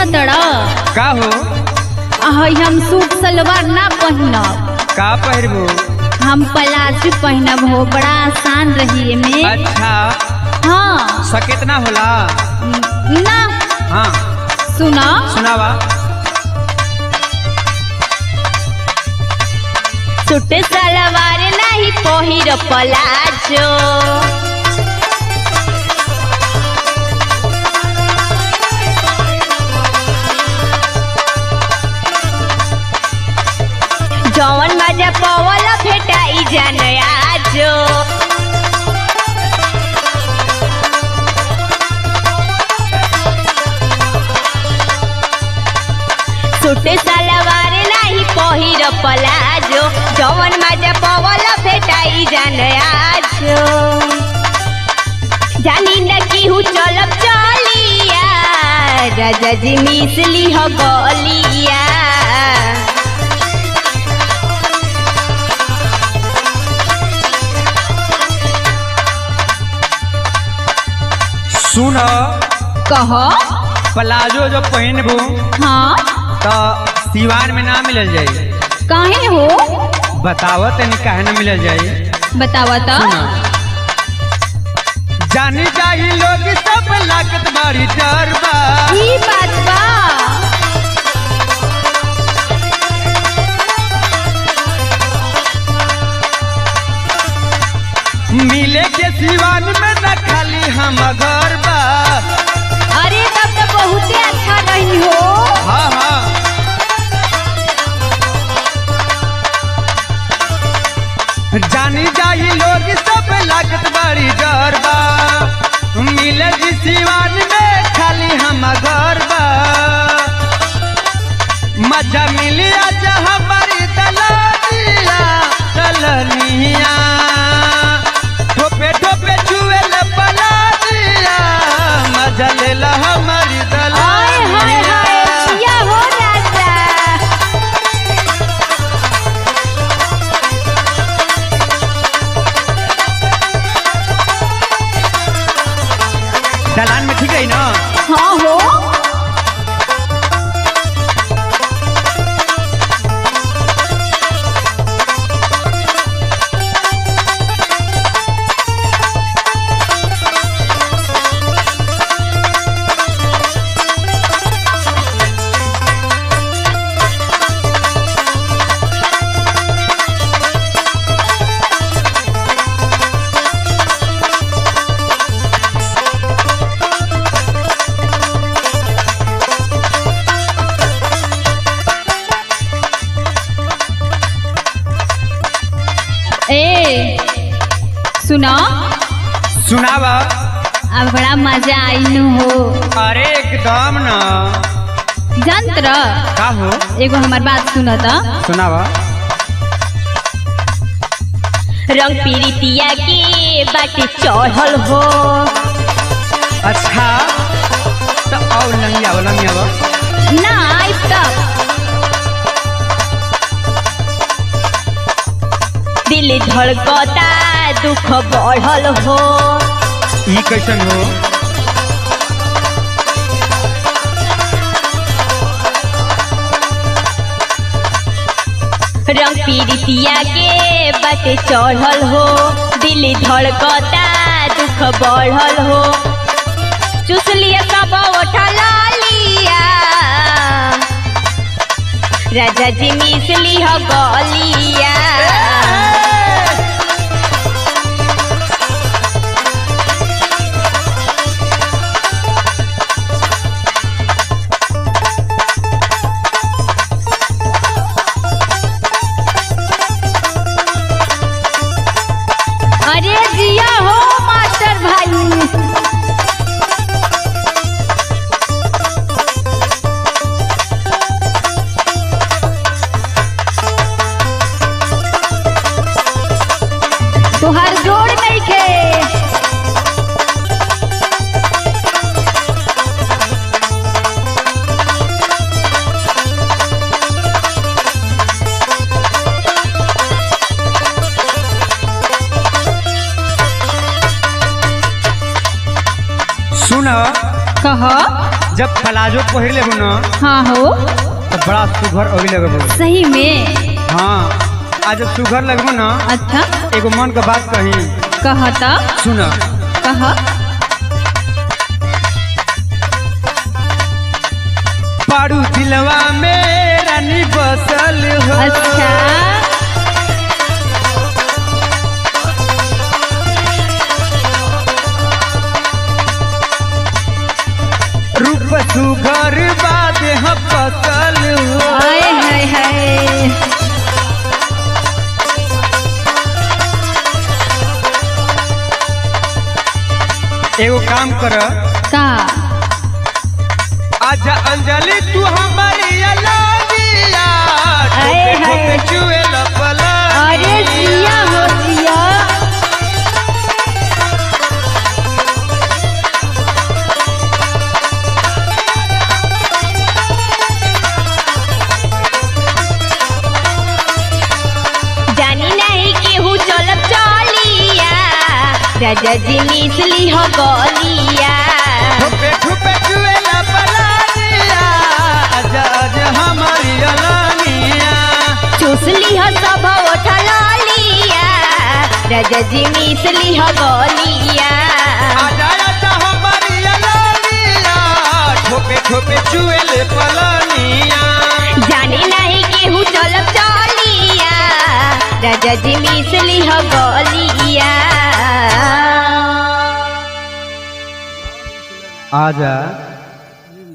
तड़ा का हो? हम सूट सलवार ना पहनब। का पहिरबो? हम प्लाजो पहनब हो, बड़ा आसान रही में। अच्छा हाँ सकेतना होला ना। हाँ सुना सुनावा। सूट सलवार नहीं पहिर प्लाजो, जवन मजा पवल भेटाई जान आजो। सूट सलवार नहीं पहिर प्लाजो, जवन मजा पवल भेटाई जान आजो। जानी न केहू चलब चलिया, राजा जी मिसली हो गलिया। सुन कहो प्लाजो जो पहनबो हाँ तो सिवान में ना मिलल जाई। काहे हो? बतावा तनी काहे ना मिलल जाई। बतावा तो। जानी जाही लोग सब लागत बारी डरबा। ई बात बा। मिले के सिवान में न खाली हम घर बा। अरे तब तो बहुते अच्छा रही हो। हाँ हाँ जानी जाही लोग सब लागत बारी डरबा। मिले जी सिवान में खाली हम घर बा। मजा मिली आज हमारी दलनिया दलनिया। ठोपे ठोपे छुए ल पलानिया, मजा लेला हमारी हाय हाय दलनिया। हाय किया हो राजा। दलान में ठीक है ना? हाँ हो। ए सुना सुनावा। अब बड़ा मजा आई नु हो। अरे एकदम ना। जंत्र का हो? एगो हमार बात सुना तो। सुनावा। रंग पीरितिया के बाटे चढ़ल हो। अच्छा तो आओ लंगिया ना आई तब दिल धड़कता, दुख बढ़ल हो। ई कैसन हो? रंग पीरितिया के बाटे चढ़ल हो। दिल धड़कता, दुख बढ़ल हो। चुस लिया सब उठल लिया, राजा जी मिसली हो गलिया। अरे जिया हो मास्टर भाई। तुहार जोड़ नहीं खे। सुन कह जब प्लाजो पहिर लेबू ना हाँ हो तो बड़ा सुघर अभी लगबू। सही में। हाँ आज जब सुघर लगबू ना अच्छा एगो मन का बात कही कहता सुन। कह पारू दिलवा में रानी बसल हो। अच्छा रूप सुघर बाद हम फसल हो। हाय हाय हाय एगो काम कर का आजा अंजलि तू हमारी अलगिया हाय हाय चुएला पला। अरे जिया हो जिया जानी नहीं केहू चलब चलिया राजा जी मिसली हो गलिया ठुपे ठुपे चुएला पलानिया आजा आजा हमारी अलगिया चूसली हो सब उठल लिया राजा जी मिसली हो गलिया आजा आजा हमारी अलगिया ठुपे ठुपे चुएले पलानिया। जाने नहीं केहू चलब चलिया राजा जी मिसली हो गलिया आजा